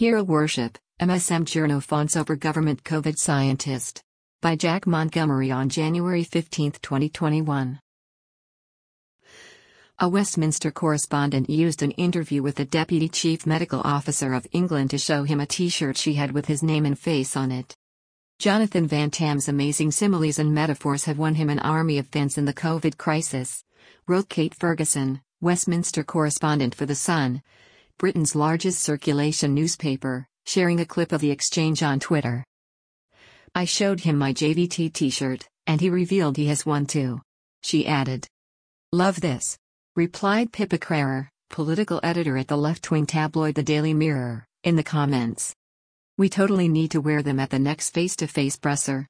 Hero Worship, MSM Journo Fonts over Government COVID Scientist. By Jack Montgomery on January 15, 2021. A Westminster correspondent used an interview with the Deputy Chief Medical Officer of England to show him a t-shirt she had with his name and face on it. Jonathan Van Tam's amazing similes and metaphors have won him an army of fans in the COVID crisis, wrote Kate Ferguson, Westminster correspondent for The Sun, Britain's largest circulation newspaper, sharing a clip of the exchange on Twitter. "I showed him my JVT t-shirt, and he revealed he has one too," she added. "Love this," replied Pippa Crerar, political editor at the left-wing tabloid The Daily Mirror, in the comments. "We totally need to wear them at the next face-to-face presser."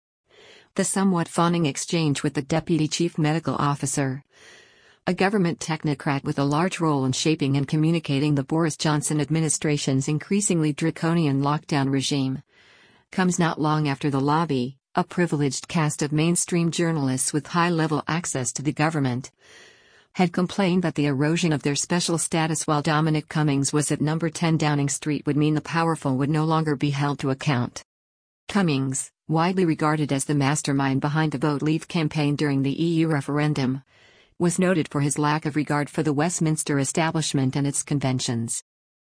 The somewhat fawning exchange with the Deputy Chief Medical Officer, a government technocrat with a large role in shaping and communicating the Boris Johnson administration's increasingly draconian lockdown regime, comes not long after the lobby, a privileged caste of mainstream journalists with high-level access to the government, had complained that the erosion of their special status while Dominic Cummings was at number 10 Downing Street would mean the powerful would no longer be held to account. Cummings, widely regarded as the mastermind behind the Vote Leave campaign during the EU referendum, was noted for his lack of regard for the Westminster establishment and its conventions.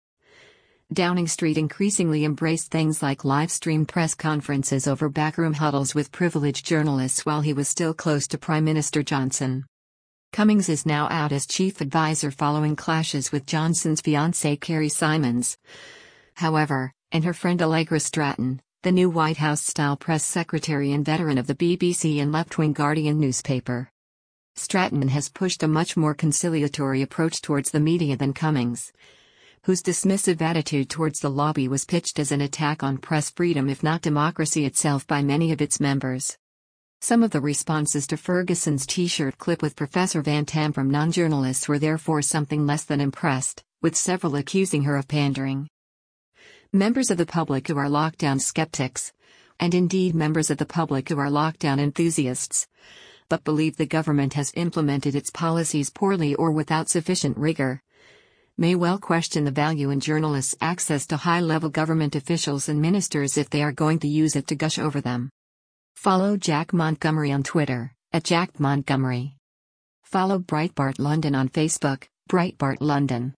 Downing Street increasingly embraced things like live-streamed press conferences over backroom huddles with privileged journalists while he was still close to Prime Minister Johnson. Cummings is now out as chief advisor following clashes with Johnson's fiancée Kerry Simons. However, and her friend Allegra Stratton, the new White House-style press secretary and veteran of the BBC and left-wing Guardian newspaper. Stratton has pushed a much more conciliatory approach towards the media than Cummings, whose dismissive attitude towards the lobby was pitched as an attack on press freedom if not democracy itself by many of its members. Some of the responses to Ferguson's t-shirt clip with Professor Van Tam from non-journalists were therefore something less than impressed, with several accusing her of pandering. Members of the public who are lockdown skeptics, and indeed members of the public who are lockdown enthusiasts, but believe the government has implemented its policies poorly or without sufficient rigor, may well question the value in journalists' access to high-level government officials and ministers if they are going to use it to gush over them. Follow Jack Montgomery on Twitter, @JackMontgomery. Follow Breitbart London on Facebook, Breitbart London.